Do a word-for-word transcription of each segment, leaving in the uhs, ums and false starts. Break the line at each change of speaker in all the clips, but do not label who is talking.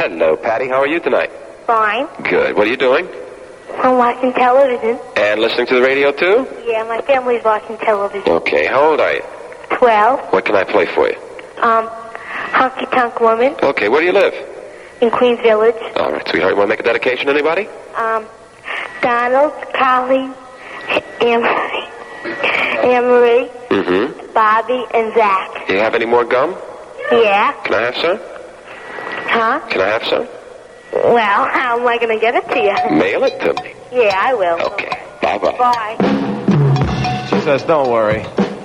Hello, Patty. How are you tonight?
Fine.
Good. What are you doing?
I'm watching television.
And listening to the radio, too?
Yeah, my family's watching television.
Okay. How old are you?
Twelve.
What can I play for you?
Um, Honky Tonk Woman.
Okay. Where do you live?
In Queens Village.
All right, sweetheart. You want to make a dedication to anybody?
Um, Donald, Colleen, Anne-Marie, Anne-Marie,
Mm-hmm.
Bobby, and Zach.
Do you have any more gum?
Yeah.
Can I have some?
Huh?
Can I have some?
Well, how am I going to get it to you?
Mail it to me.
Yeah, I will.
Okay. Bye-bye.
Bye.
She says, don't worry.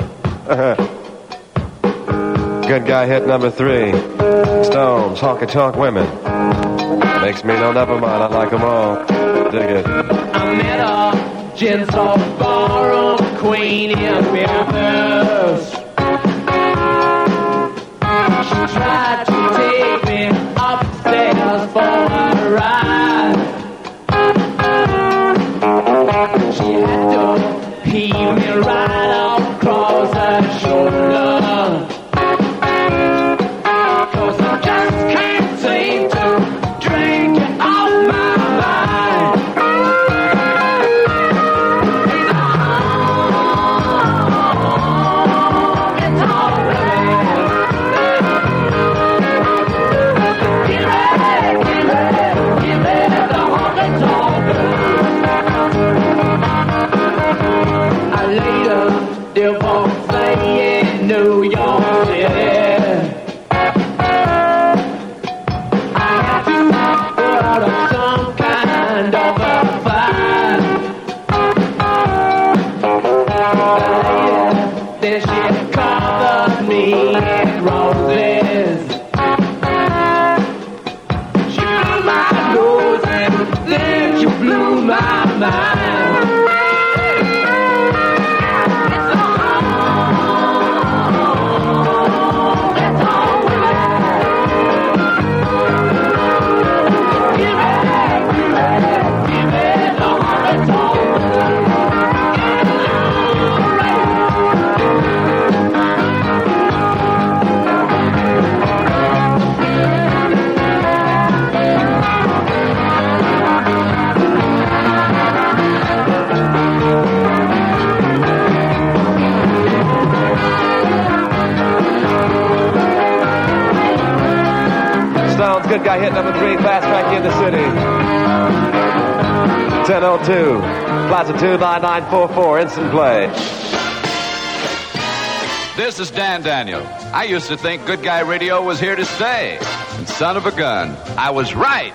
Good guy hit number three. Stones, Honky Tonk Women. Makes me no never mind, I like them all. Dig it.
I met a gentle ballroom queen in Memphis. She tried to take me upstairs for a ride. She had to heave me right across her shoulder. New York City. I had to put out some kind of a fight. Then she covered me in roses. She blew my nose and then she blew my mind.
Good guy hit number three, fast track in the city. ten oh two, Plaza two nine nine four four, instant play.
This is Dan Daniel. I used to think Good Guy Radio was here to stay. And son of a gun, I was right.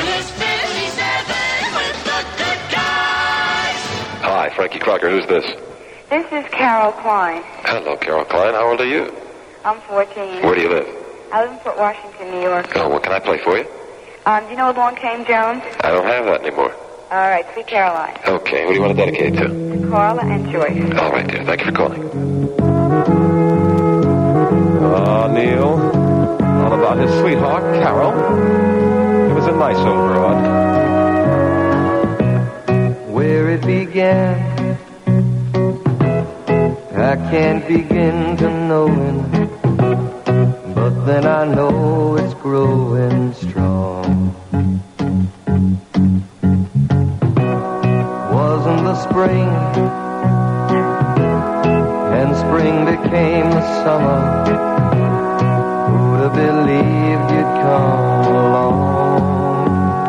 Hi, Frankie Crocker. Who's this?
This is Carol Klein.
Hello, Carol Klein. How old are you?
I'm fourteen.
Where do you live?
I live in Fort Washington, New York.
Oh, what can I play for you?
Um, do you know Along Came Jones?
I don't have that anymore.
All right, Sweet Caroline.
Okay, what do you want to dedicate to?
To Carla and Joyce.
All right, dear. Thank you for calling.
Oh, Neil. All about his sweetheart, Carol. It was a nice old broad.
Where it began, I can't begin to knowing. But then I know it's growing strong. Wasn't the spring, and spring became the summer. Who'd have believed you'd come along?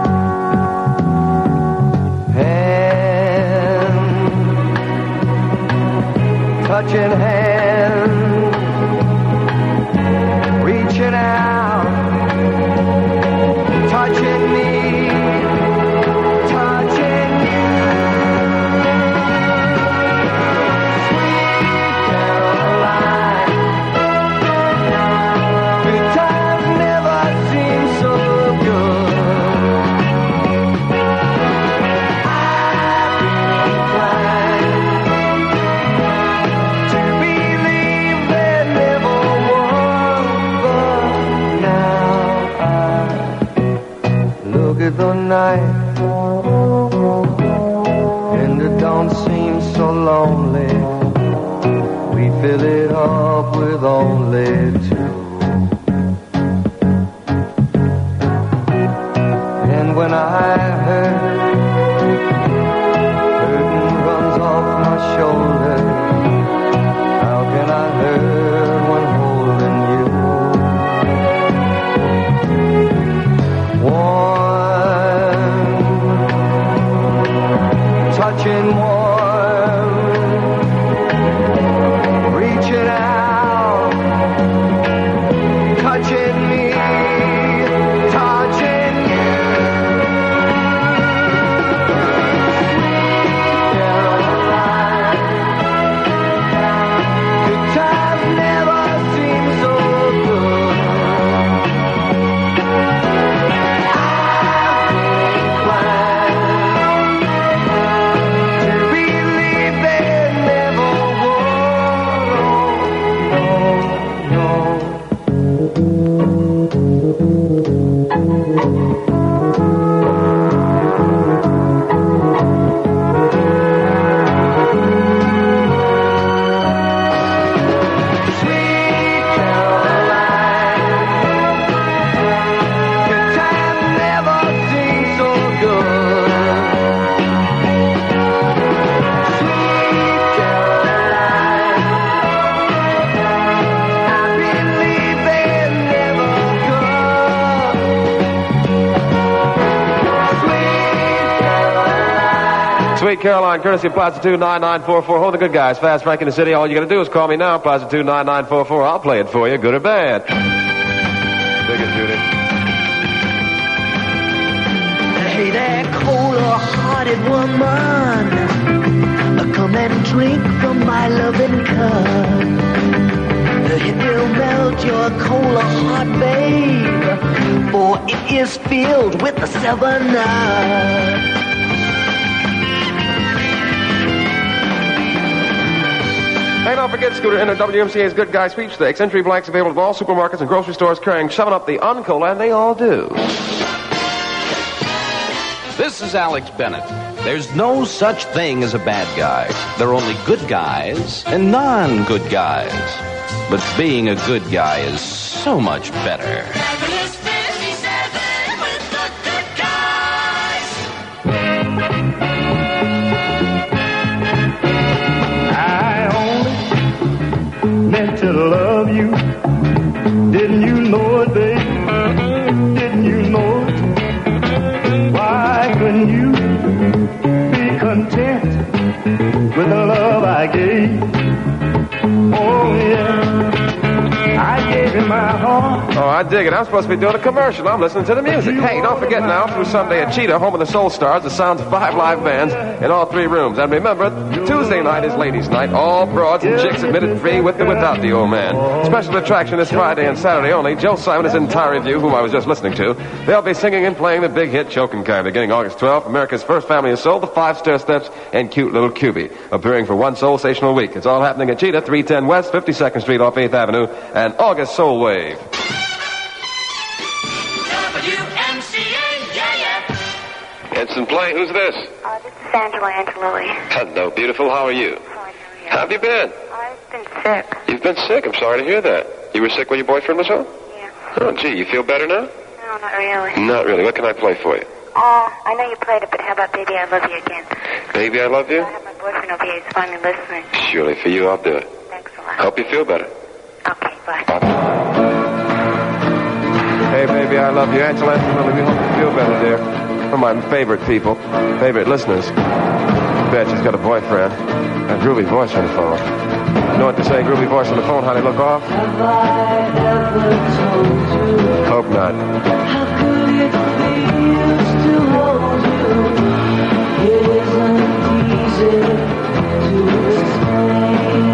Hand, touching hand, reaching out, touching me, touching you. Sweet Caroline, good times never seem so good. I've been inclined to believe there never was, but now I look at the night and it don't seem so lonely. We fill it up with only two.
Sweet Caroline, courtesy of Plaza two nine nine four four. Hold the good guys. Fast Frank in the city. All you gotta do is call me now. Plaza two nine nine four four. I'll play it for you, good or bad. Dig it, Judy.
Hey there, cold-hearted woman, come and drink from my loving cup. It will melt your cold heart, babe, for it is filled with the seven-up.
Hey, don't forget, Scooter, enter W M C A's Good Guy Sweepstakes. Entry blanks available at all supermarkets and grocery stores carrying seven up the Uncola, and they all do.
This is Alex Bennett. There's no such thing as a bad guy. There are only good guys and non-good guys. But being a good guy is so much better.
To love you. Didn't you know it, babe? Didn't you know it? Why couldn't you be content with the love I gave? Oh, yeah. I gave you my heart.
Oh, I dig it. I'm supposed to be doing a commercial. I'm listening to the music. Hey, don't forget now, through Sunday at Cheetah, home of the Soul Stars, the sounds of five live bands in all three rooms. And remember, Tuesday night is ladies' night. All broads and chicks admitted free with and without the old man. Special attraction this Friday and Saturday only. Joe Simon is in Entire Review, whom I was just listening to. They'll be singing and playing the big hit Chokin' Kind, beginning August twelfth. America's first family of soul, the Five Stair Steps, and Cute Little Cubie, appearing for one soul station a week. It's all happening at Cheetah, three ten West, fifty-second Street off eighth Avenue, and August Soul Wave.
W M C A, yeah, yeah.
Ensign Play, who's this?
Uh, this is Angela Angelilli.
Hello, beautiful. How are you?
Fine,
How have you been?
I've been sick.
You've been sick. I'm sorry to hear that. You were sick when your boyfriend was home?
Yeah.
Oh, gee, you feel better now?
No, not really.
Not really. What can I play for you?
Oh, I know you played it, but how about Baby I Love You again?
Baby, I love you?
I have my boyfriend over here. He's finally listening.
Surely, for you, I'll do it.
Thanks a lot.
Hope you feel better.
Okay, bye.
Bye.
Hey, baby, I love you. Angela Angelilli, we hope you feel better, dear. One of my favorite people, favorite listeners. Bet she's got a boyfriend. A groovy voice on the phone. You know what to say, groovy voice on the phone? How they look off?
Have I ever told you?
Hope not.
How good it feels to hold you. It isn't easy to explain.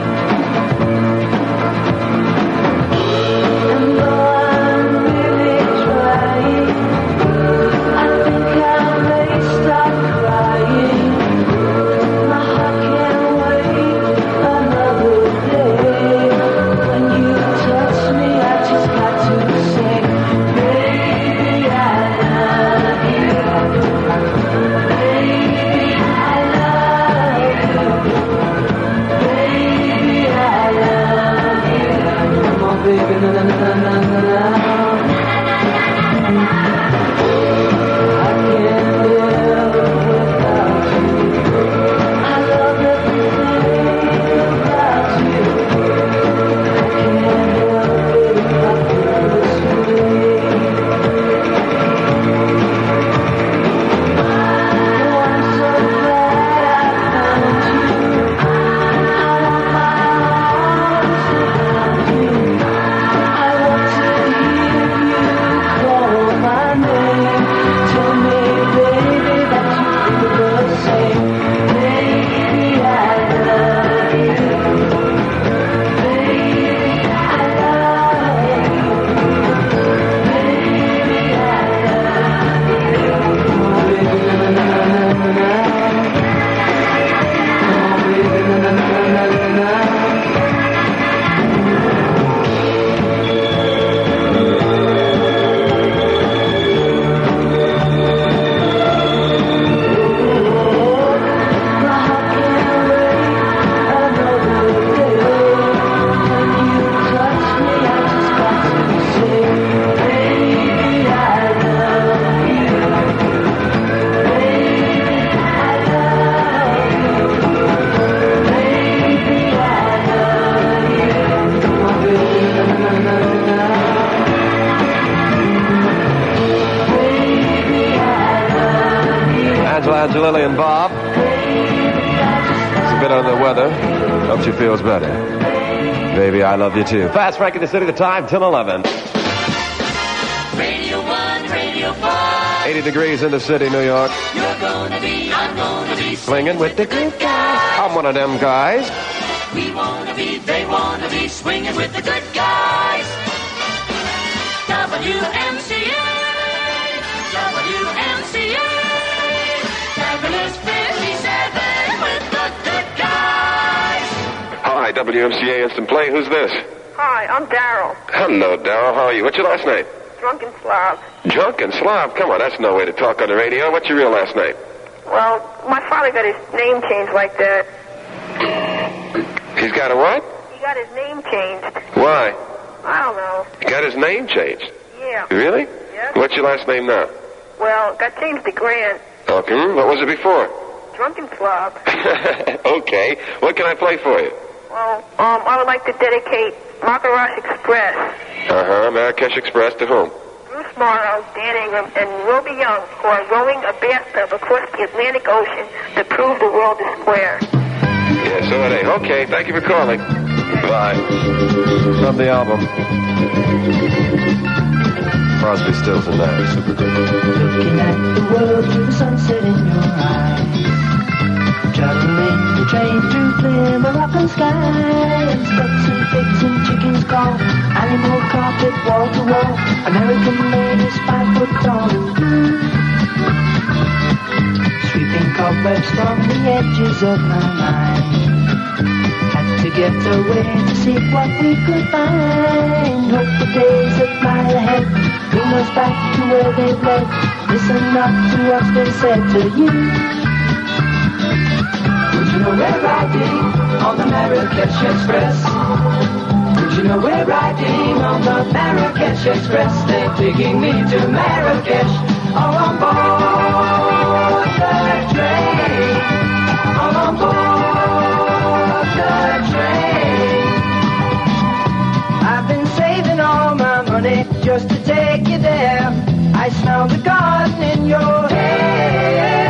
And though I'm really trying, I think I may start crying. My heart can't wait another day. When you touch me, I just got to say, baby.
Angelilli and Bob. She's a bit under the weather. Hope she feels better. Baby, I love you too. Fast Frank in the City, the time, till eleven.
Radio one, Radio five.
eighty degrees in the city, New York.
You're gonna be, I'm gonna be
Swinging with the good guys. I'm one of them guys.
We wanna be, they wanna be swinging with the good guys. W M C A, W M C A, Fabulous fifty-seven with the good guys.
Hi, W M C A Instant Play. Who's this?
Hi, I'm Daryl.
Hello, Darryl. How are you? What's your last name?
Drunken Slav.
Drunken Slav. Come on, that's no way to talk on the radio. What's your real last name?
Well, my father got his name changed like that.
He's got a what?
He got his name changed.
Why?
I don't know.
He got his name changed.
Yeah.
Really?
Yes.
What's your last name now?
Well, it got changed to Grant.
Okay. What was it before?
Drunken Slav.
Okay. What can I play for you?
Well, um, I would like to dedicate Macaraj Express.
Uh-huh. Marrakesh Express to whom?
Bruce Morrow, Dan Ingram, and Roby Young, who are rowing a bathtub across the Atlantic Ocean to prove the world is square.
Yeah, so are they. Okay, thank you for calling. Bye.
From the album. Crosby, Stills, and Nash.
Looking at the world through the sunset in your eyes. Traveling the train through clear Moroccan skies. Ducks and pigs and chickens call. Animal carpet wall to wall. American ladies five foot tall and blue. Sweeping cobwebs from the edges of my mind. Had to get away to see what we could find. Hope the days that lie ahead bring us back to where they've led. Listen up to what's been said to you. Would you know we're riding on the Marrakesh Express? Would you know we're riding on the Marrakesh Express? They're taking me to Marrakesh. All on board the train. All on board the train. I've been saving all my money just to take you there. I smell the garden in your hair.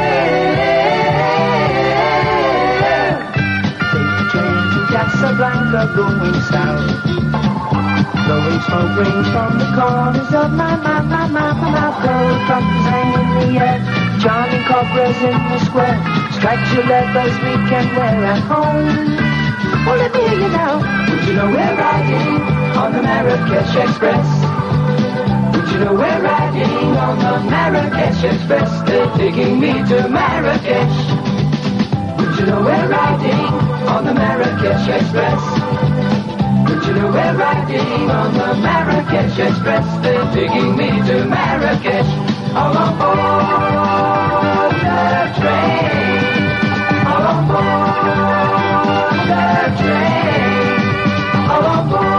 Casablanca going south. Blowing smoke rings from the corners of my, my, my, my, my mouth. Gold trumpets hang in the air. Charming cobras in the square. Stripes your leathers we can wear at home. Well, let me hear you now. Would you know we're riding on the Marrakesh Express? Would you know we're riding on the Marrakesh Express? They're taking me to Marrakesh. Would you know we're riding on the Marrakesh Express? Would you know we're riding on the Marrakesh Express? They're taking me to Marrakesh. All on board the train. All on board the train. All on board.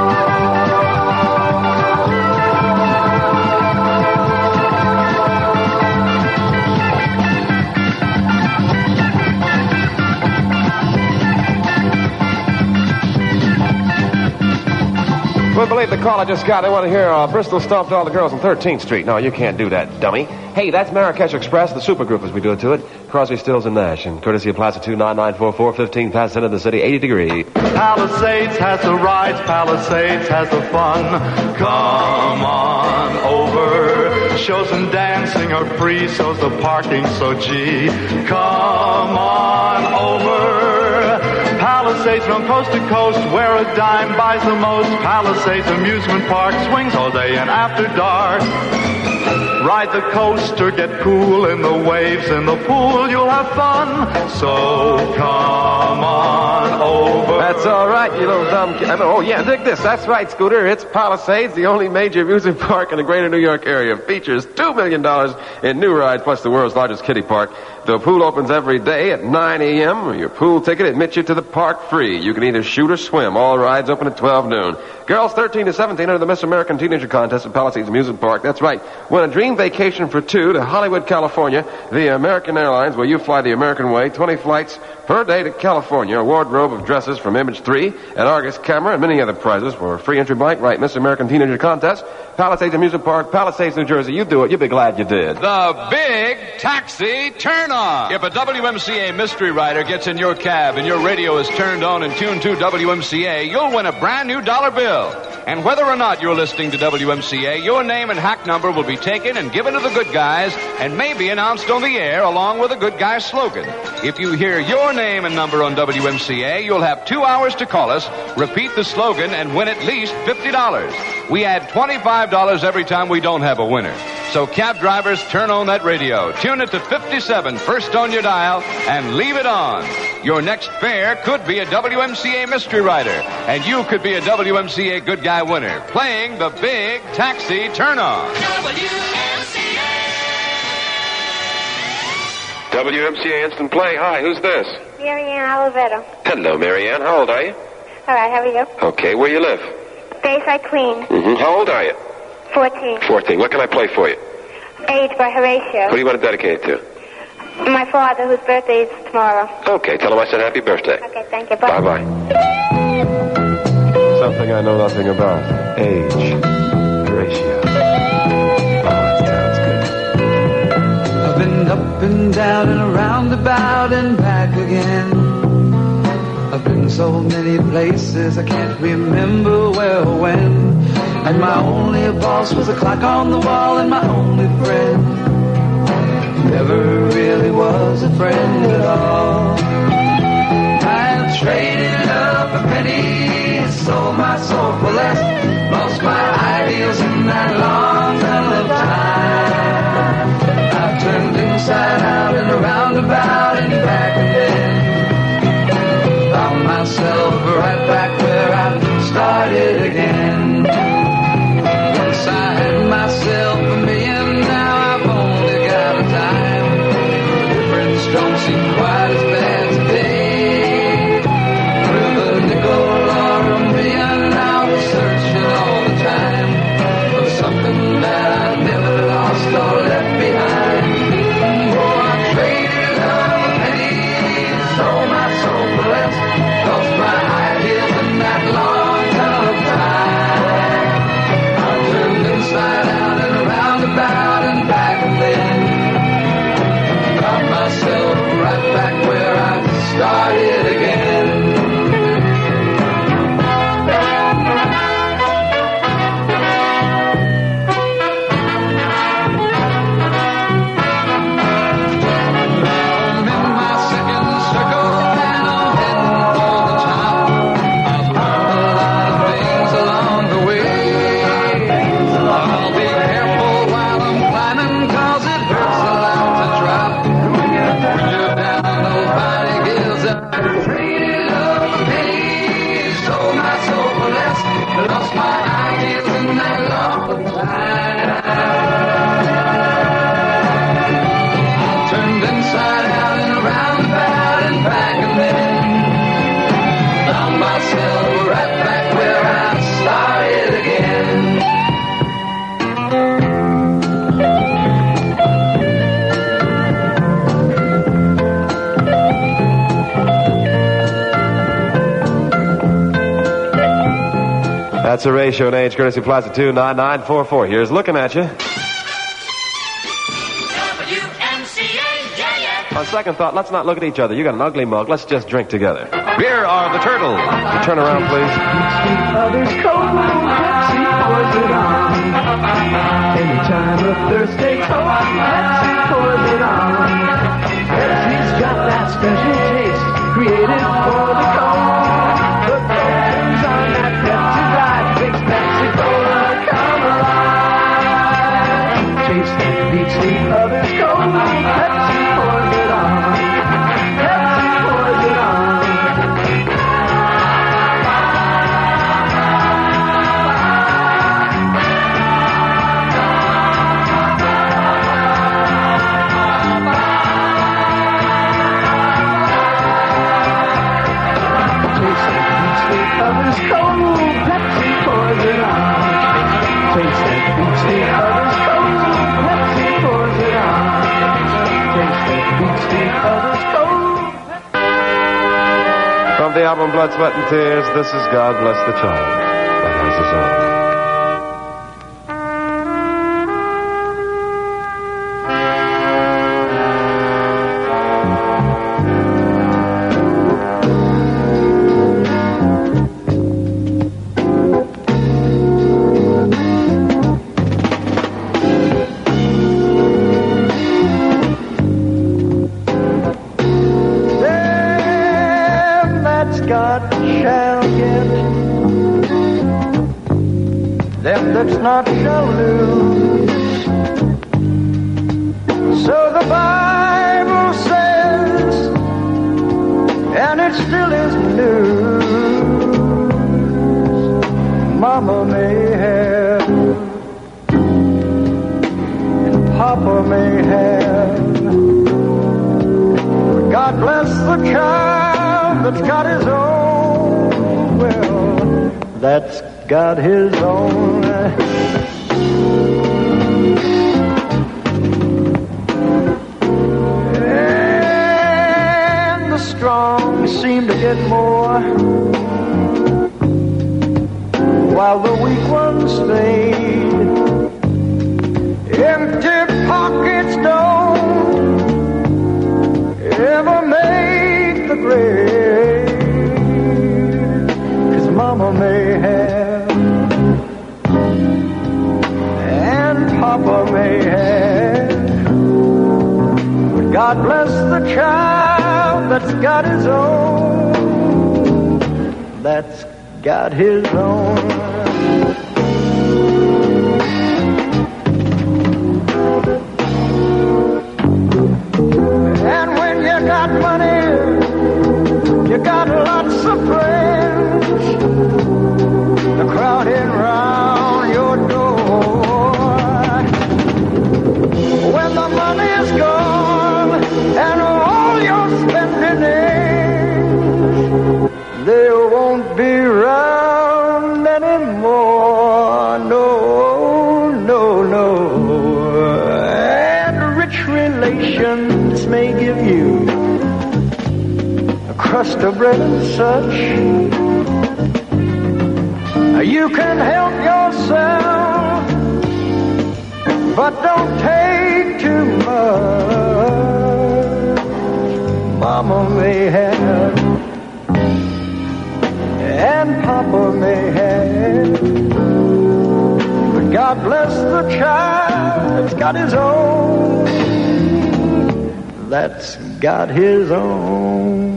Wouldn't believe the call I just got. They want to hear uh, Bristol stomped all the girls on thirteenth Street. No, you can't do that, dummy. Hey, that's Marrakesh Express, the supergroup as we do it to it. Crosby, Stills, and Nash. And courtesy of Plaza two nine nine four four, fifteen past into the city, eighty degree.
Palisades has the rides, Palisades has the fun. Come on over. Shows and dancing are free, so's the parking, so gee. Come on over. Palisades from coast to coast, where a dime buys the most. Palisades Amusement Park swings all day and after dark. Ride the coaster, get cool in the waves, in the pool, you'll have fun. So come on over.
That's all right, you little dumb kid. Oh, yeah, dig this. That's right, Scooter. It's Palisades, the only major amusement park in the greater New York area. Features two million dollars in new rides, plus the world's largest kiddie park. The pool opens every day at nine a.m. Your pool ticket admits you to the park free. You can either shoot or swim. All rides open at twelve noon. Girls thirteen to seventeen enter the Miss American Teenager Contest at Palisades Amusement Park. That's right. Win a dream dream vacation for two to Hollywood, California via American Airlines, where you fly the American way, twenty flights per day to California, a wardrobe of dresses from Image three, an Argus camera, and many other prizes for a free entry blank. Right, Miss American Teenager Contest, Palisades Amusement Park, Palisades, New Jersey. You do it. You'll be glad you did.
The Big Taxi Turn-On. If a W M C A mystery rider gets in your cab and your radio is turned on and tuned to W M C A, you'll win a brand new dollar bill. And whether or not you're listening to W M C A, your name and hack number will be taken and given to the good guys and may be announced on the air along with a good guy slogan. If you hear your name and number on W M C A, you'll have two hours to call us, repeat the slogan, and win at least fifty dollars. We add twenty-five dollars every time we don't have a winner. So cab drivers, turn on that radio. Tune it to fifty-seven, first on your dial, and leave it on. Your next fare could be a W M C A mystery rider, and you could be a W M C A good guy winner, playing the Big Taxi Turn-On.
W M C A.
W M C A Instant Play. Hi, who's this?
Marianne Oliveto.
Hello, Marianne. How old are you?
All right, how are you?
Okay, where you live?
Bayside Queen.
Mm-hmm. How old are you?
fourteen.
fourteen. What can I play for you?
Age by Horatio.
Who do you want to dedicate it to?
My father, whose birthday is tomorrow.
Okay, tell him I said happy birthday.
Okay, thank you. Bye.
Bye-bye.
Something I know nothing about. Age. Ratio. Oh, that sounds good.
I've been up and down and around about and back again. I've been so many places I can't remember where or when. And my only boss was a clock on the wall and my only friend never really was a friend at all. I traded up a penny, sold my soul for less, lost my ideals in that long tunnel of time. I've turned inside out and around about and back again. Found myself right back where I started again. Once I had myself a million, now I've only got a dime. The difference don't seem quite as bad today. With a nickel or a million, I was searching all the time for something that I never lost or left behind. Oh, I traded up a penny, sold my soul for less, lost my ideas in that long tunnel of time. I turned inside out and around about and back again. Found myself right back where I started again. I'm in my second circle and I'm heading for the top. I've learned a lot of things along the way. I'll be careful while I'm climbing, cause it hurts a lot to drop. When you're down, nobody gives up. Traded up a penny, sold my soul for less, lost my ideals in that long time. I turned inside out and around about and back and then found myself right back where I started again.
That's a ratio and age, courtesy Plaza two nine nine four four. Here's looking at you.
W M C A, yeah, yeah.
On second thought, let's not look at each other. You got an ugly mug. Let's just drink together.
Here are the Turtles.
You turn around, please.
Others cold, Pepsi pours it on. Anytime a Thursday cold, Pepsi pours it on. Pepsi's got that special taste created for the cold. The fans on that Pepsi ride makes Pepsi Cola come alive. Taste that beats the others cold, Pepsi pours it on. Pepsi pours it on. Others cold, Pepsi pours it on. Taste that beats the others cold, Pepsi each other's coat.
From the album Blood, Sweat, and Tears, this is God Bless the Child that has his own.
That's not shall lose. So the Bible says, and it still is news. Mama may have, and Papa may have, but God bless the child that's got his own. Well, that's got his own. And the strong seem to get more, while the weak ones fade. Empty pockets don't ever make the grade. 'Cause Mama may have, Papa may have, but God bless the child that's got his own, that's got his own. And when you got money, you got lots of friends, they're crowding round your door. When the money is gone and all your spending ends, they won't be around anymore. No, no, no. And rich relations may give you a crust of bread and such. You can help yourself, but don't take too much. Mama may have, and Papa may have, but God bless the child that's got his own, that's got his own.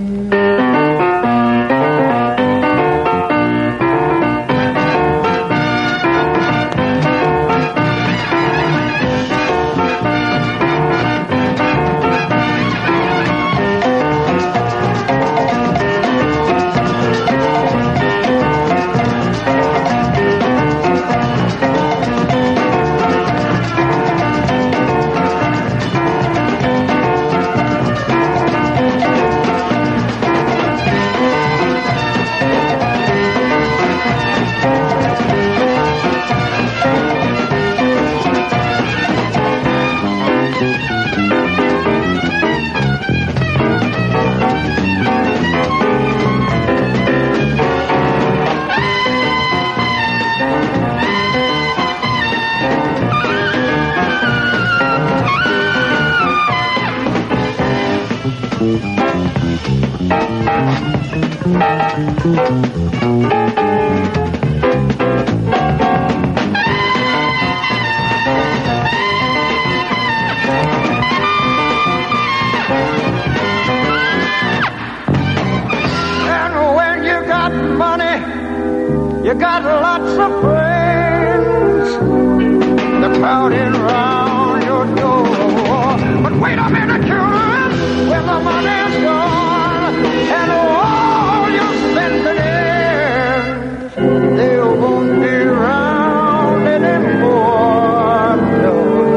You got lots of friends, they're crowding round your door. But wait a minute, children, when the money's gone and all your spending ends, they won't be around anymore. No,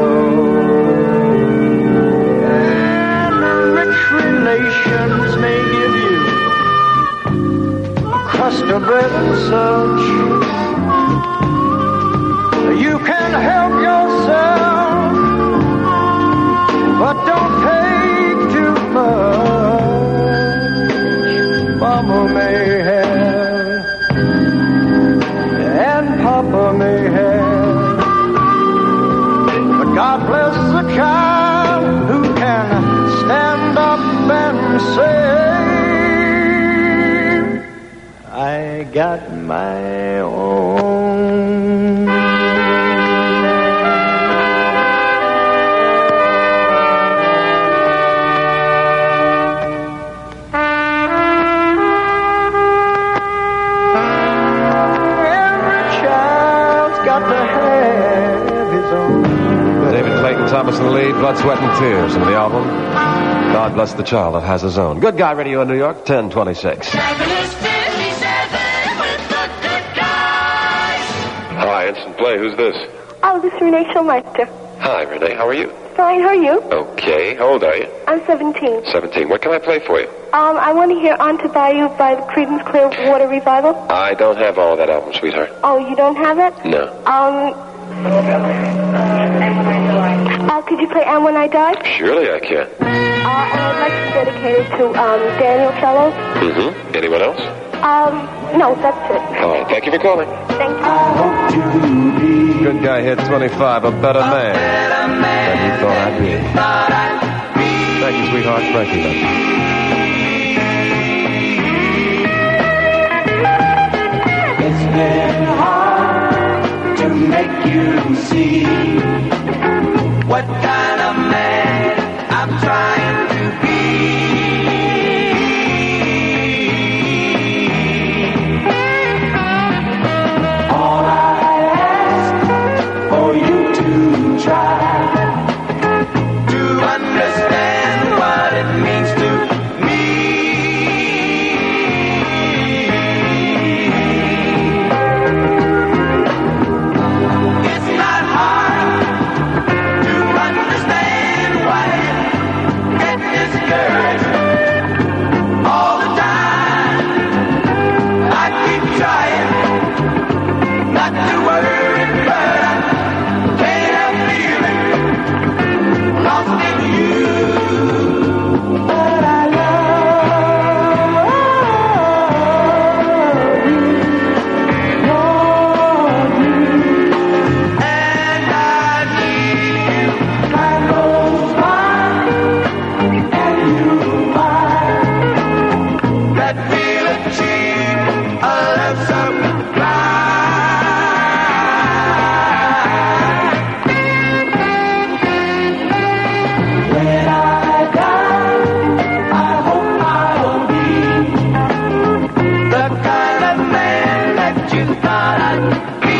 no. And rich relations may give you a crust of bread and such. You can help yourself, but don't take too
got my own.
David Clayton Thomas in the lead, Blood, Sweat, and Tears from the album God Bless the Child That Has His Own. Good Guy Radio in New York, ten twenty-six.
Hi, Instant Play. Who's this?
Oh, this is Renee Schulmeister.
Hi, Renee. How are you?
Fine, how are you?
Okay. How old are you?
I'm seventeen.
seventeen. What can I play for you?
Um, I want to hear On to Bayou by the Creedence Clearwater Revival.
I don't have all of that album, sweetheart.
Oh, you don't have it?
No.
Um, uh, could you play And When I Die?
Surely I can.
Uh, and I'd like to dedicate it to um, Daniel Fellows.
Mm-hmm. Anyone else?
Um, no, that's it.
All right. Thank you for calling.
Thank you.
Good Guy hit twenty-five, a better man than you thought I'd be. Thank you, sweetheart. Thank you, love.
It's been hard to make you see what kind of man I'm trying to be. All I ask for you to try to understand what it means to me. It's not hard to understand why you get discouraged all the time. I keep trying not to worry, but I can't help feeling lost in you. But I love you, love you, and I need you. Time goes by, and you find that we'll achieve a love sublime. When I die, I hope I'll be the kind of man that you thought I'd be.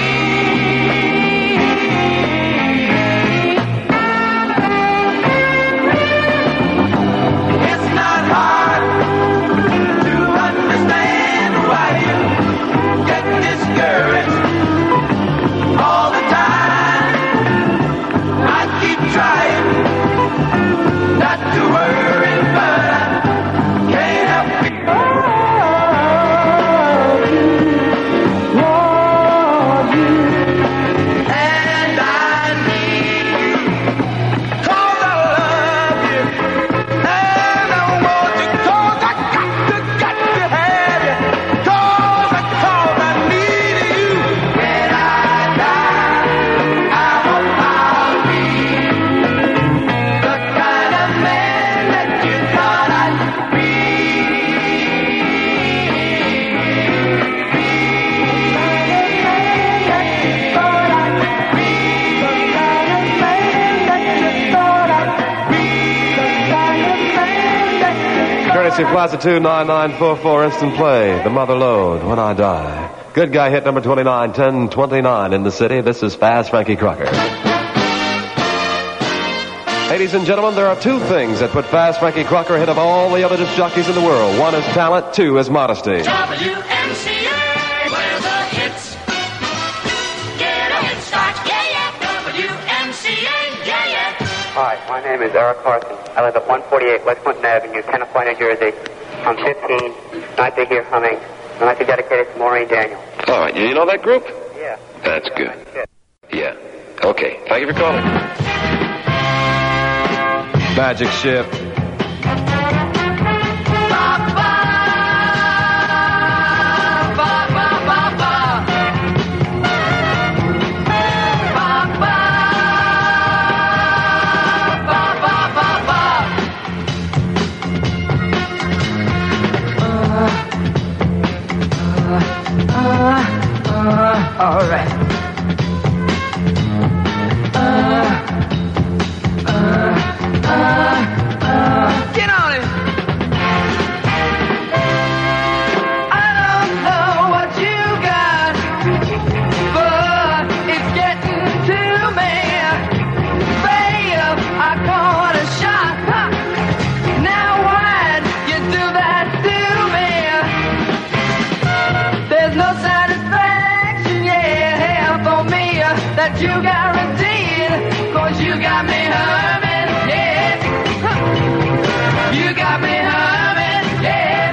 It's not hard to understand why you get discouraged all the time. I keep trying not to worry, but I can't help it. Love you, love you, and I need you. 'Cause I love you, and I want you. 'Cause I got to, got to have you. 'Cause I, 'cause I need you. When I die, I hope I'll be the kind of man that you thought I'd be.
Courtesy Plaza two nine nine four four Instant Play, The Mother Lode, When I Die. Good Guy hit number twenty-nine, ten twenty-nine in the city. This is Fast Frankie Crocker. Ladies and gentlemen, there are two things that put Fast Frankie Crocker ahead of all the other disc jockeys in the world. One is talent, two is modesty.
W M C A, where the hits get a hit start. Yeah, yeah. W M C A, yeah, yeah.
Hi, my name is Eric Carson. I live at one forty-eight West Clinton Avenue, Tenafly, New Jersey. I'm fifteen. Nice to hear humming. I'd like to dedicate it to Maureen Daniel.
All right. You know that group?
Yeah.
That's good. Yeah. Okay. Thank you for calling.
Magic Ship.
All right. Uh, uh, uh, uh, get on it. I don't know what you got, but it's getting to me. Babe, I caught a shot. Huh. Now why'd you do that to me? There's no satisfaction, yeah, for me that you guaranteed, 'cause you got me humming, yeah. Huh. You got me humming, yeah.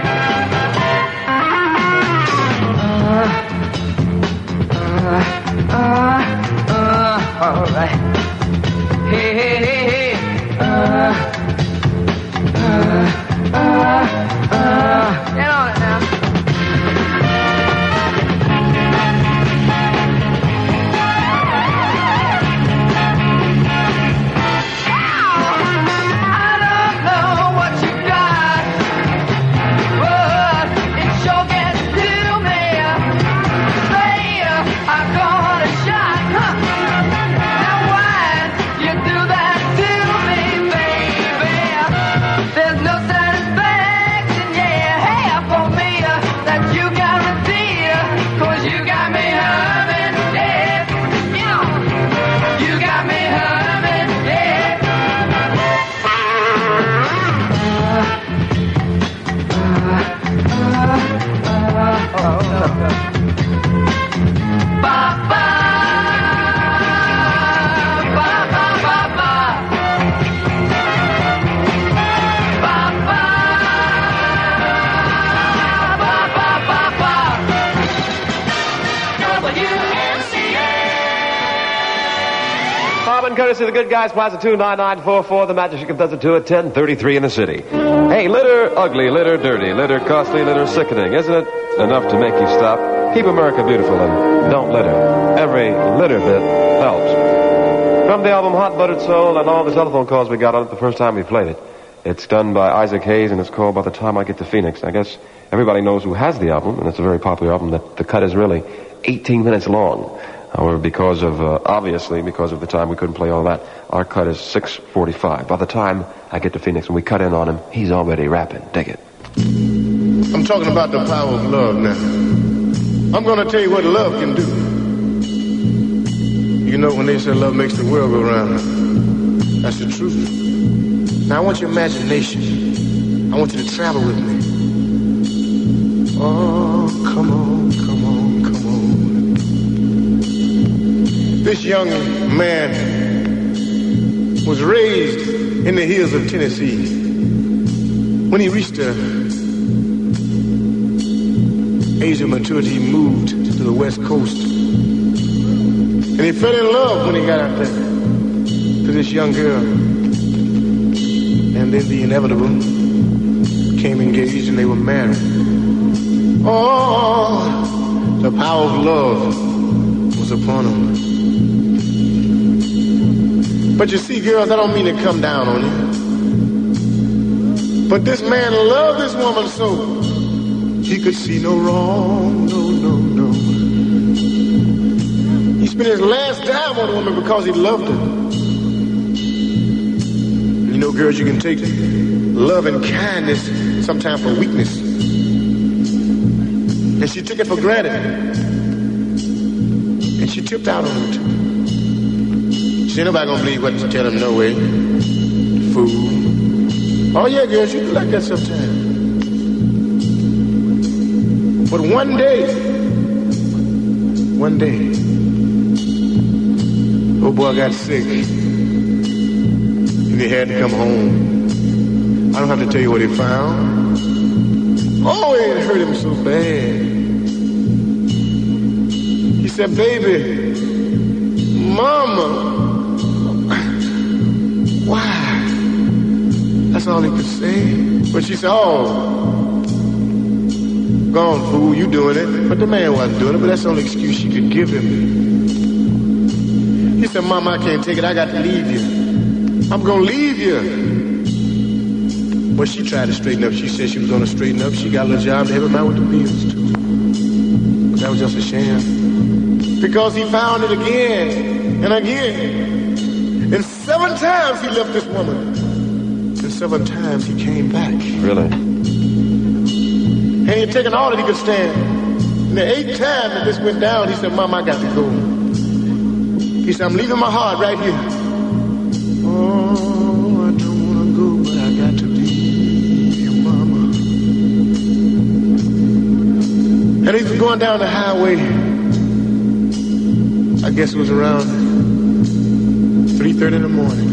Uh, uh, uh, uh, all right. Hey, hey, hey, hey. Uh, uh, uh, uh. Get on it now. I don't know what you got, but it sure gets to me. Babe, I caught a shot. Huh. Now why'd you do that to me, baby? There's no satisfaction, yeah, for me that you guarantee, 'cause you got me humming, yeah. You know, you got me humming, yeah.
Bob and courtesy of the Good Guys, Plaza two nine nine four four, the Magic Chicken does it to at ten thirty-three in the city. Hey, litter ugly, litter dirty, litter costly, litter sickening. Isn't it enough to make you stop? Keep America beautiful and don't litter. Every litter bit helps. From the album Hot Buttered Soul and all the telephone calls we got on it the first time we played it. It's done by Isaac Hayes and it's called By the Time I Get to Phoenix. I guess everybody knows who has the album, and it's a very popular album, that the cut is really eighteen minutes long. However, because of, uh, obviously, because of the time we couldn't play all that, our cut is six forty-five. By the time I get to Phoenix, when we cut in on him, he's already rapping. Dig it.
I'm talking about the power of love now. I'm going to tell you what love can do. You know, when they say love makes the world go round, that's the truth. Now, I want your imagination. I want you to travel with me. Oh, come on, come on, come on. This young man was raised in the hills of Tennessee. When he reached the age of maturity, he moved to the West Coast. And he fell in love when he got out there to this young girl. And then the inevitable became engaged and they were married. Oh, the power of love was upon them. But you see, girls, I don't mean to come down on you. But this man loved this woman so he could see no wrong, no, no, no. He spent his last dime on a woman because he loved her. You know, girls, you can take love and kindness sometimes for weakness. And she took it for granted. And she tipped out on it. She ain't nobody gonna believe what you tell him, no way. Fool. Oh yeah, girls, you do like that sometimes. But one day, one day, old boy got sick. And he had to come home. I don't have to tell you what he found. Oh, it hurt him so bad. He said, baby, mama, why? That's all he could say. But she said, oh, gone, fool, you doing it. But the man wasn't doing it, but that's the only excuse she could give him. He said, mama, I can't take it. I got to leave you. I'm going to leave you. But she tried to straighten up. She said she was going to straighten up. She got a little job to help him out with the bills, too. But that was just a sham. because he found it again and again. And seven times he left this woman. And seven times he came back.
Really?
And he had taken all that he could stand. And the eighth time that this went down, he said, Mama, I got to go. He said, I'm leaving my heart right here. Oh, I don't want to go, but I got to leave you, Mama. And he was going down the highway. I guess it was around three thirty in the morning.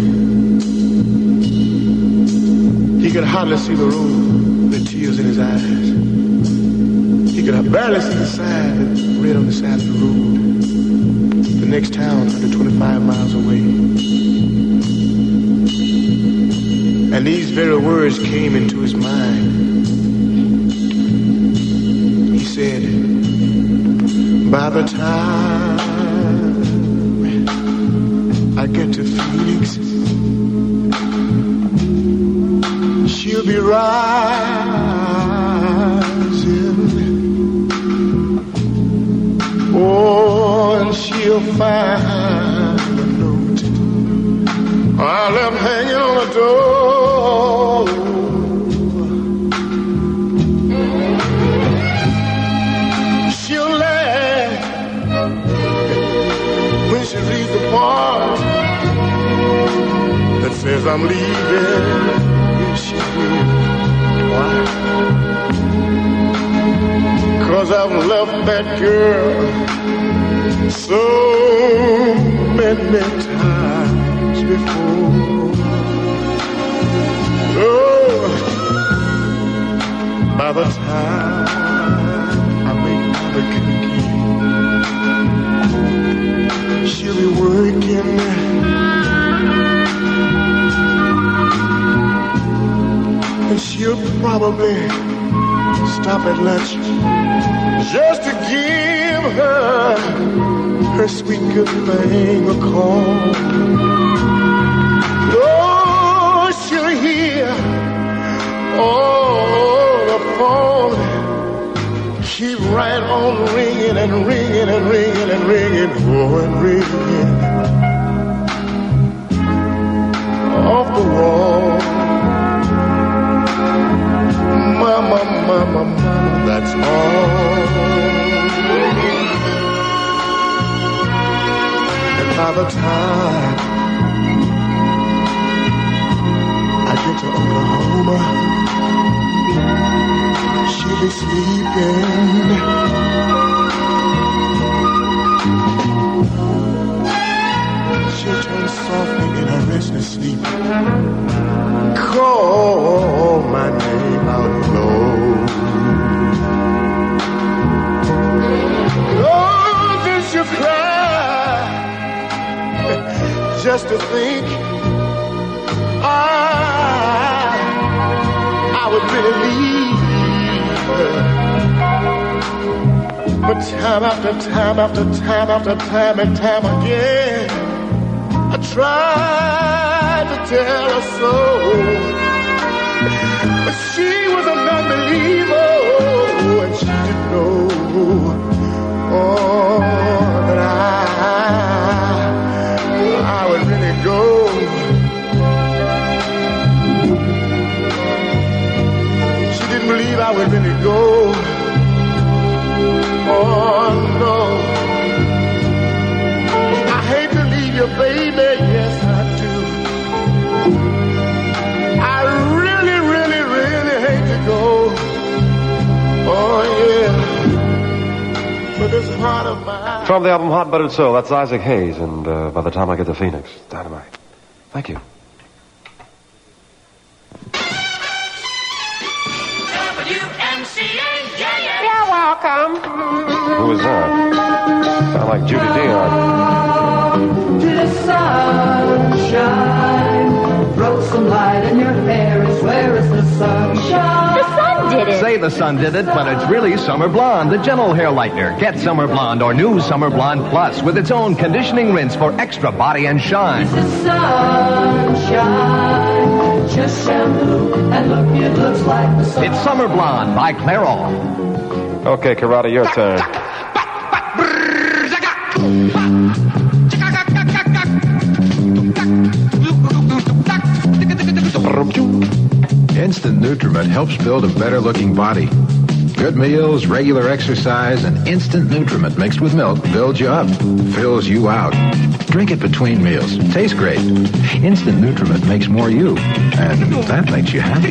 He could hardly see the road with tears in his eyes. He could barely see the sign that read on the side of the road. The next town, one hundred twenty-five miles away. And these very words came into his mind. He said, by the time I get to Phoenix, she'll be rising. Oh, and she'll find a note I left hanging on the door. She'll laugh when she reads the part that says I'm leaving. Yes, she will. Why? 'Cause I've left that girl so many times before. Oh, by the time I make the cookie, she'll be working. And she'll probably stop at lunch just to give her her sweet good thing a call. Oh, she'll hear oh the phone keep right on ringing and ringing and ringing and ringing, oh, and ringing off the wall. Mama, mama, mama, that's all. And by the time I get to Oklahoma, she'll be sleeping. She'll turn softly in her restless sleep, call my name out low. Oh, then she'll cry just to think I, I would really leave her. But time after time after time after time and time again, I tried to tell her so, but she was a non-believer, and she didn't know, oh, that I, I would really go. She didn't believe I would really go. Oh, no. I hate to leave you, baby, yes, I do. I really, really, really hate to go. Oh, yeah. But this heart of mine.
From the album Hot Buttered Soul, that's Isaac Hayes, and uh, by the time I get to Phoenix, Dynamite. Thank you.
W M C A, yeah, yeah.
You're welcome.
Who is that? Sound like Judy Dion.
To the sunshine, broke some light in your hair. Is where is the sunshine?
The sun did it.
Say the sun did it, but it's really Summer Blonde, the gentle hair lightener. Get Summer Blonde or new Summer Blonde Plus with its own conditioning rinse for extra body and shine.
The sunshine, just shampoo, and look, it looks like the sun.
It's Summer Blonde by Clairol.
Okay, Karate, your turn.
Instant Nutriment helps build a better-looking body. Good meals, regular exercise, and Instant Nutriment mixed with milk builds you up, fills you out. Drink it between meals. Tastes great. Instant Nutriment makes more you, and that makes you happy.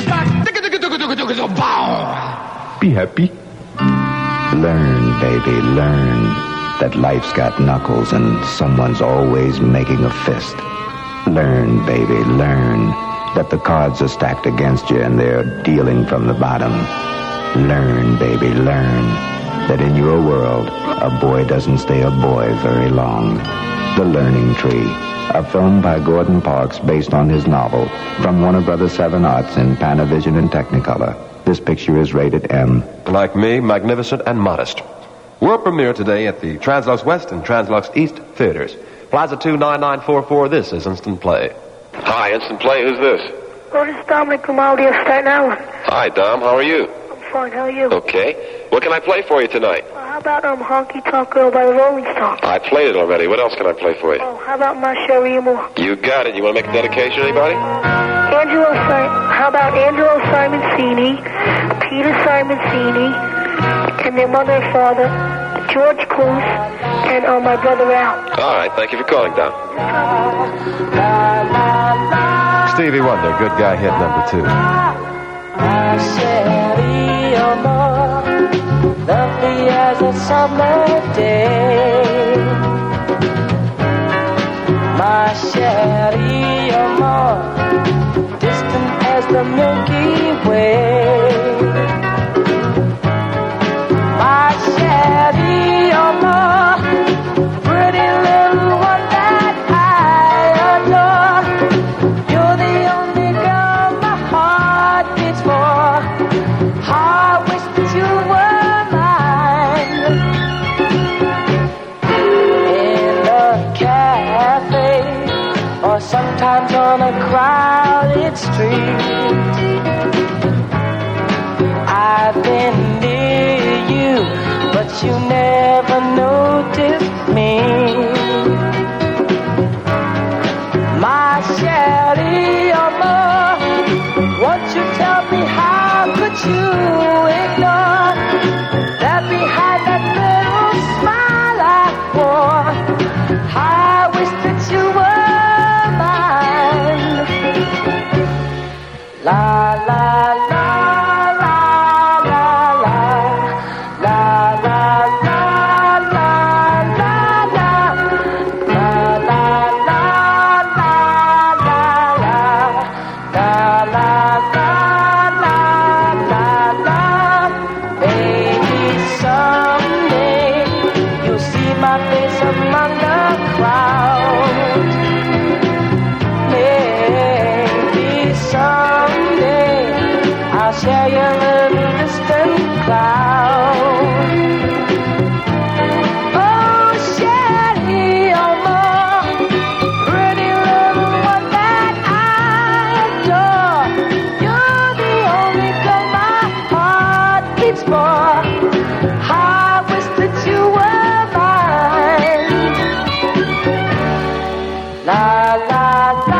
Be happy.
Learn, baby, learn that life's got knuckles and someone's always making a fist. Learn, baby, learn that the cards are stacked against you and they're dealing from the bottom. Learn, baby, learn that in your world, a boy doesn't stay a boy very long. The Learning Tree, a film by Gordon Parks based on his novel from Warner Brothers Seven Arts in Panavision and Technicolor. This picture is rated M.
Like me, magnificent and modest. World premiere today at the Translux West and Translux East theaters. Plaza two nine nine four four. This is Instant Play.
Hi, Instant Play. Who's this?
Oh, this is Dominic Grimaldi of Staten Island.
Hi, Dom. How are you?
I'm fine. How are you?
Okay. What can I play for you tonight?
Uh, how about um, Honky Tonk Girl by the Rolling Stones?
I played it already. What else can I play for you?
Oh, how about My Cherie Amour?
You got it. You want to make a dedication to anybody?
Angelo si- How about Angelo Simoncini, Peter Simoncini, and their mother and father, George Cluse, and uh, my brother Al.
All right. Thank you for calling, Dom.
Stevie Wonder, Good Guy hit number two.
My Cherie Amour, lovely as a summer day. My Cherie Amour, distant as the Milky Way. My Cherie Amour, pretty little one that I adore. You're the only girl my heart beats for. How I wish that you were mine. In a cafe, or sometimes on a crowded street. I've been near you, but you never noticed me. My Cherie Amour, won't you tell me how could you ignore that behind that little smile I wore? How I wish that you were mine. La la la. Share your little distant cloud. Oh, Cherie Amour, pretty little one that I adore. You're the only girl my heart beats for. How I wish that you were mine. La la la.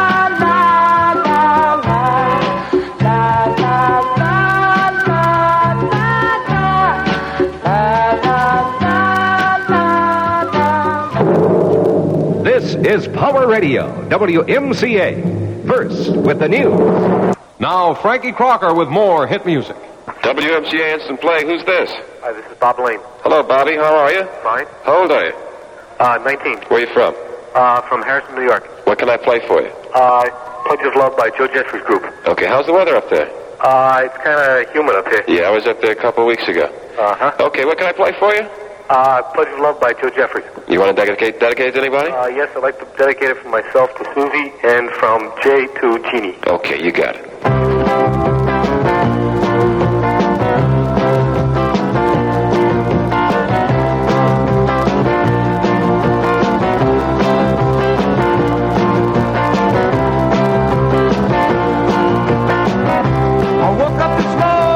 This is Power Radio, W M C A. First with the news.
Now, Frankie Crocker with more hit music.
W M C A Instant Play. Who's this?
Hi, this is Bob Lane.
Hello, Bobby. How are you?
Fine.
How old are you?
Uh, nineteen.
Where are you from?
Uh, from Harrison, New York.
What can I play for you?
Uh, Pledge of Love by Joe Jeffries Group.
Okay, how's the weather up there?
Uh, it's kind of humid up here.
Yeah, I was up there a couple of weeks ago.
Uh-huh.
Okay, what can I play for you?
Uh, Pledge of Love by Joe Jeffries.
You want to dedicate, dedicate to anybody?
Uh, yes, I'd like to dedicate it from myself to Susie and from Jay to Jeannie.
Okay, you got it.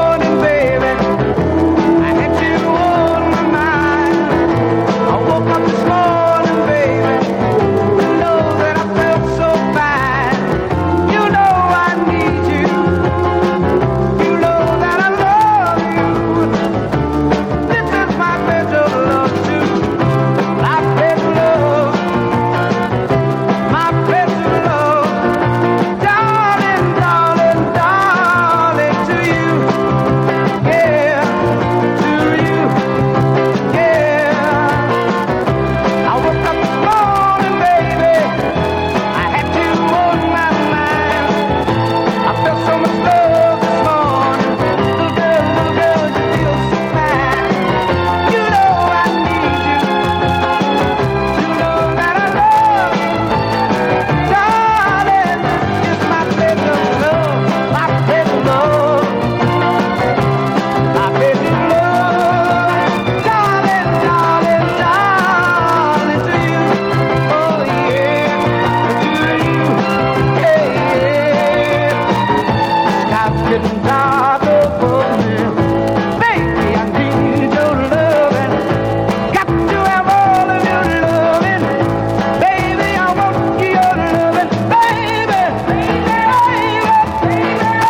Woke up
getting dark above me. Baby, I need your loving. Got to have all of your loving. Baby, I want your loving. Baby, baby, baby,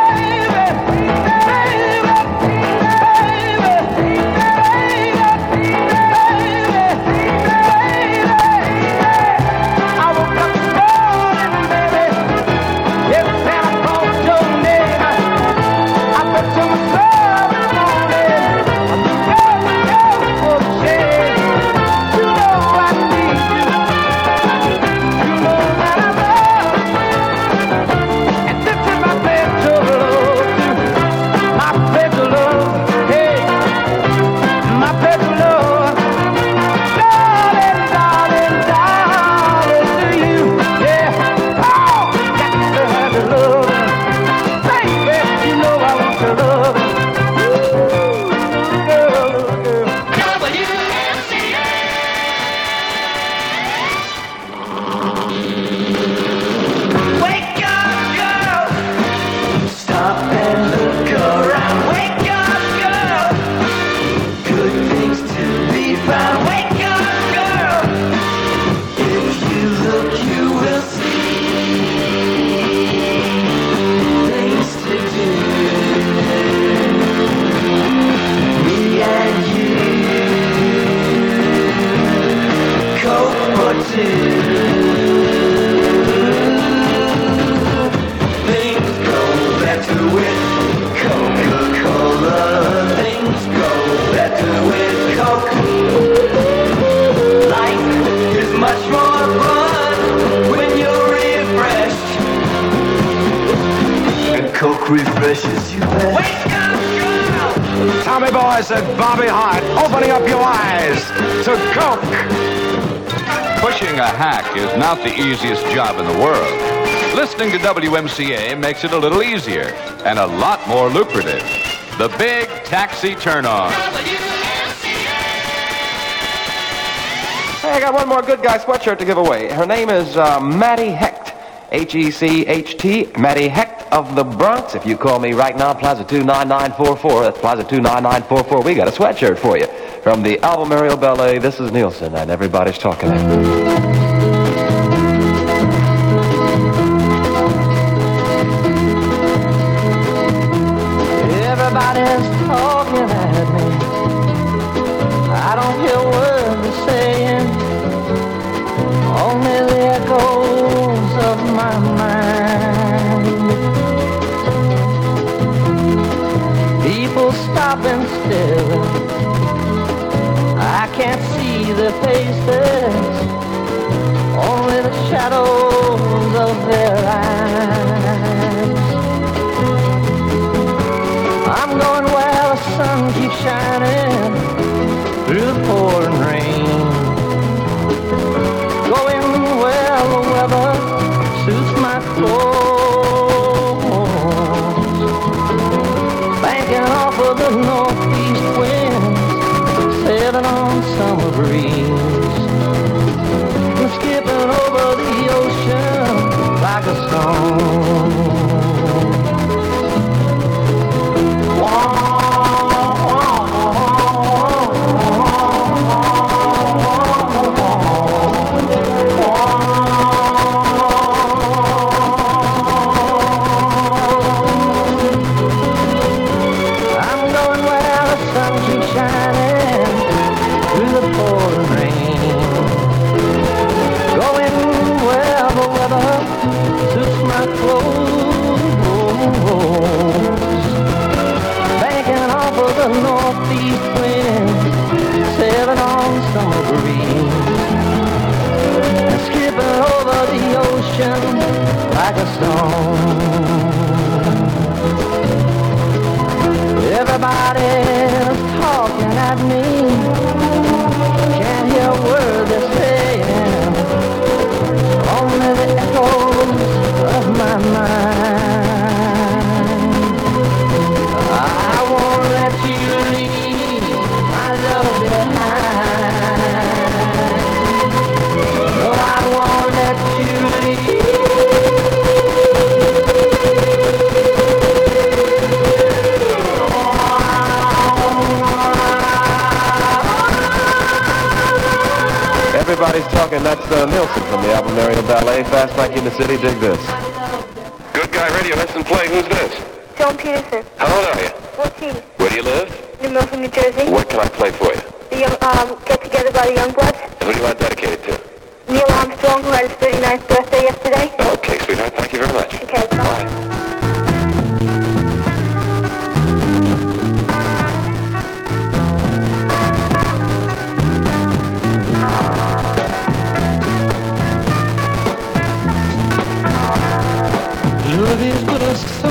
refreshes you best.
Wake up, girl! Tommy Boy said Bobby Hart, opening up your eyes to Coke.
Pushing a hack is not the easiest job in the world. Listening to W M C A makes it a little easier and a lot more lucrative. The Big Taxi Turn-On.
Hey, I got one more good guy sweatshirt to give away. Her name is uh, Maddie Hecht. H E C H T, Maddie Hecht of the Bronx. If you call me right now, Plaza two nine nine four four, that's Plaza two nine nine four four, we got a sweatshirt for you. From the album Ariel Ballet, this is Nielsen, and everybody's talking.
Everybody's talking at me. I don't hear a word they're saying, only the echoes of my mind. People stop and stare. I can't see their faces, only the shadows of their eyes. I'm going where the sun keeps shining through the pouring rain, going where the weather suits my clothes, banking off of the northeast winds, sailing on summer breeze, and skipping over the ocean like a stone. Wah, wah, wah.
in the city. Dig this.
Good Guy Radio, listen, play. Who's this?
Joan Peterson.
How old are you?
fourteen.
Where do you live?
New Milford, New Jersey.
What can I play for you?
The young, um, Get Together by the Youngbloods.
And who do you want to dedicate it to?
Neil Armstrong, who had his thirty-ninth birthday yesterday.
Okay, sweetheart. Thank you very much.
Okay, bye.
Love is but a